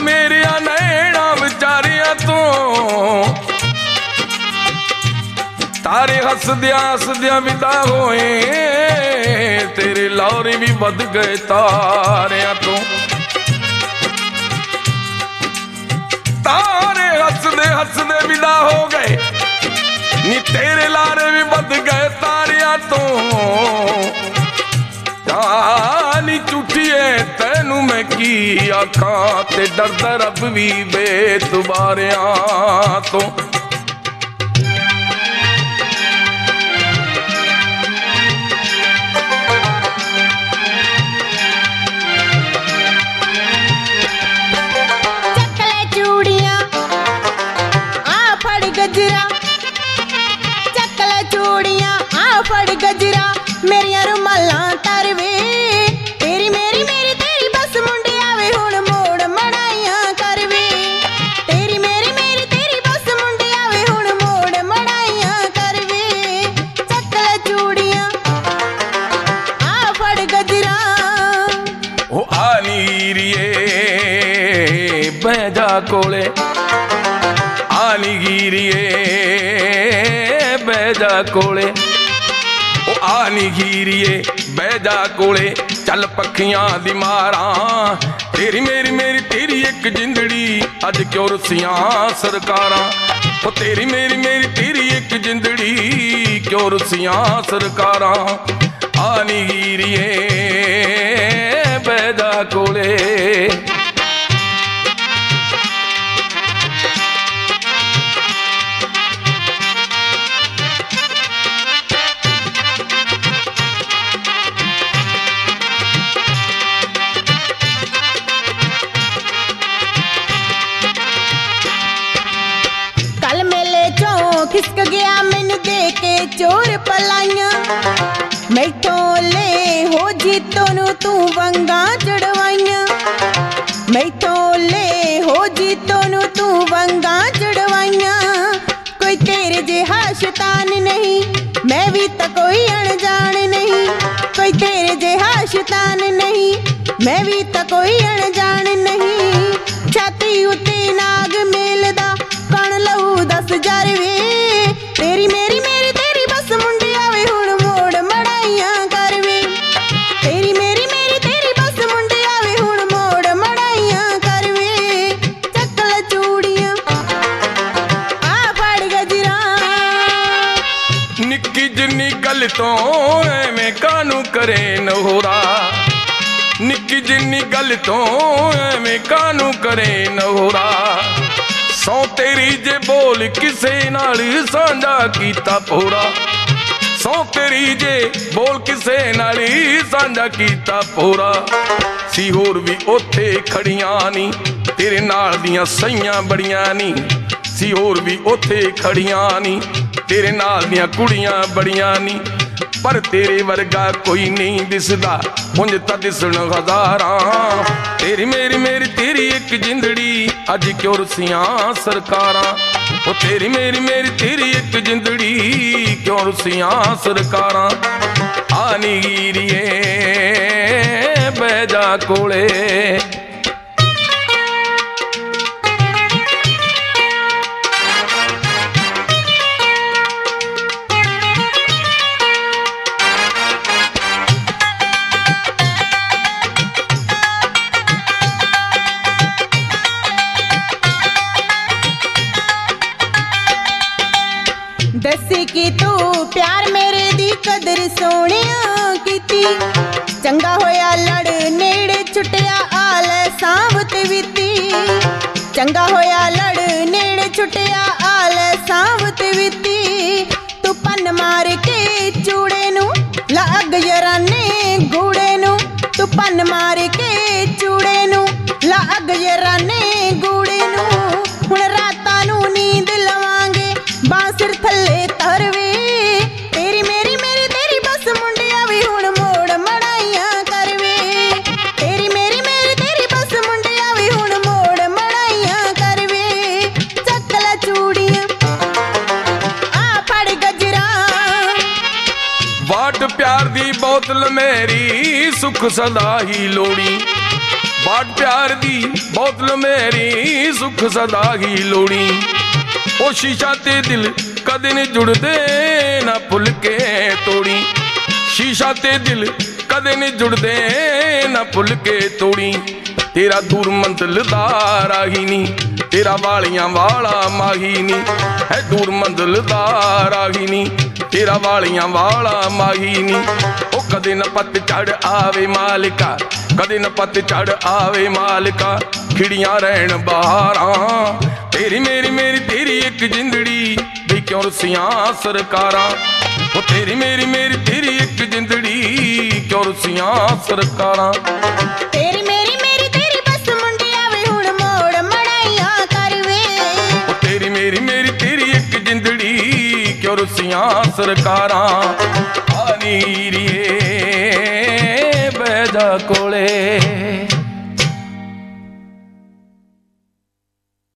मेरिया नैना विचारिया तो तारे हसदिया हसदिया विदा होए तेरे लौरे भी बद गए तारिया तो तारे हसदे हसदे विदा हो गए नी तेरे लारे भी बद गए तारिया तो जानी झूठिए तैनू मैं की आखां ते डरदा रब भी बेतुबारिया तो चकले चूड़ियां आ फड़ गजरा चकले चूड़ियां आ फड़ गजरा मेरिया रुमाला तरवे तेरी मेरी मेरी तेरी बस मुंडे आवे हुण मोड़ मड़ाइयां करवे तेरी मेरी मेरी तेरी बस मुंडे आवे हुण मोड़ मड़ाइयां करवे चकले चूड़ियां आ फड़ गजरा ओ आनीरिए बैजा कोले आनीगिरिए बैजा कोले ओ आनीगिरिए बैजा कोले चल पखियां दी मारा तेरी मेरी मेरी तेरी एक जिंदड़ी अज क्यों रुसियां सरकारां ओ तेरी मेरी मेरी तेरी एक जिंदड़ी क्यों रुसियां सरकारां आनीगिरिए बैजा कोले कल मेले चों खिसक गया मैनू दे के चोर पलाइयां मैथों ले हो जीतों नू तू वंगा चढ़वाइयां मैथों ले हो जीतों नू तू वंगा चढ़वाइयां कोई तेरे जिहा शैतान नहीं मैं भी तो कोई अनजान नहीं कोई तेरे जिहा शैतान नहीं मैं भी तो कोई अनजान नहीं छाती उत्ते नाग मेलदा कण लहू 10,000 वे तेरी मेरी मेरी तेरी बस मुंडे आवे हुण मोड़ मड़ाइयां करवे तेरी मेरी मेरी तेरी बस मुंडे आवे हुण मोड़ मड़ाइयां करवे चकल चूड़ियां आ फड़ गजरा निक्की जिन्नी गल तो एवें कानू करे नहोरा निक्की जिन्नी गल तो एवें कानू करे नहोरा सौ तेरी जे बोल किसे नाल सांझा कीता पोरा सौ तेरी जे बोल किसे नाल सांझा कीता पोरा सी होर भी ओथे खड़ियां नी तेरे नाल दियां सईयां बड़ियां नी सी होर भी ओथे खड़ियां नी तेरे नाल दियां कुड़ियां बड़ियां नी पर तेरे वर्गा कोई नहीं दिसदा उंज तां दिसण हज़ारां तेरी मेरी मेरी तेरी एक जिंदड़ी अज क्यों रुसियां सरकारां ओ तेरी मेरी मेरी तेरी एक जिंदड़ी क्यों रुसियां सरकारां आनीगिरिए बैजा कोले दसी कि तू प्यार मेरे दी कदर सोहणिया कीती चंगा होया लड़ नेड़े छुटिया आल सांभ ते विती चंगा होया लड़ नेड़े छुटिया आल सांभ ते विती तू पन मार के चूड़े नू लग यराने गूड़े नू तू पन मार के चूड़े नू लग यराने गूड़े नू हुण रातां नू नींद लवांगे बांसुर थल्ले तरवे तेरी मेरी मेरी तेरी बस मुंडे आवे हुण मोड़ मड़ाइयां करवे तेरी मेरी मेरी तेरी बस मुंडे आवे हुण मोड़ मड़ाइयां करवे चकला चूड़ियां आ फड़ गजरा वाट प्यार दी बोतल मेरी सुख सदा ही लोड़ी ਬਾਟ ਪਿਆਰ ਦੀ ਬੋਤਲ ਮੇਰੀ ਸੁਖ ਸਦਾ ਹੀ ਲੋੜੀ। ਉਹ ਸ਼ੀਸ਼ਾ ਤੇ ਦਿਲ ਕਦੇ ਨੀ ਜੁੜਦੇ ਨਾ ਭੁੱਲ ਕੇ ਤੋੜੀ। ਸ਼ੀਸ਼ਾ ਤੇ ਦਿਲ ਕਦੇ ਨੀ ਜੁੜਦੇ ਨਾ ਭੁੱਲ ਕੇ ਤੋੜੀ। ਤੇਰਾ ਦੂਰ ਮੰਜ਼ਿਲ ਦਾ ਰਾਹੀ ਨੀ, ਤੇਰਾ ਵਾਲੀਆਂ ਵਾਲਾ ਮਾਹੀ ਨੀ ਹੈ। ਦੂਰ ਮੰਜ਼ਿਲ ਦਾ ਰਾਹੀ ਨੀ, ਤੇਰਾ ਵਾਲੀਆਂ ਵਾਲਾ ਮਾਹੀ ਨੀ। ਉਹ ਕਦੇ ਨਾ ਪੱਤ ਚੜ ਆਵੇ ਮਾਲਿਕਾ, ਕਦੇ ਨਾ ਪੱਤ ਚੜ ਆਵੇ ਮਾਲਿਕਾ। ਖਿੜੀਆਂ ਰਹਿਣ ਬਹਾਰਾਂ ਤੇਰੀ ਮੇਰੀ ਮੇਰੀ ਤੇਰੀ ਇੱਕ ਜਿੰਦੜੀ ਵੀ ਕਿਉਂ ਰੁੱਸੀਆਂ ਸਰਕਾਰਾਂ। ਉਹ ਤੇਰੀ ਮੇਰੀ ਮੇਰੀ ਤੇਰੀ ਇੱਕ ਜਿੰਦੜੀ ਕਿਉਂ ਰੁੱਸੀਆਂ ਸਰਕਾਰਾਂ। ਤੇਰੀ ਮੇਰੀ ਮੇਰੀ ਤੇਰੀ ਬਸ ਮੁੰਡਿਆ ਵੇ ਹੁਣ ਮੋੜ ਮੜਾਈਆਂ ਕਰ ਵੇ। ਉਹ ਤੇਰੀ ਮੇਰੀ ਮੇਰੀ ਤੇਰੀ ਇੱਕ ਜਿੰਦੜੀ ਕਿਉਂ ਰੁੱਸੀਆਂ ਸਰਕਾਰਾਂ। ਆ ਨੀਰੀਏ ਬਹਿ ਜਾ ਕੋਲੇ।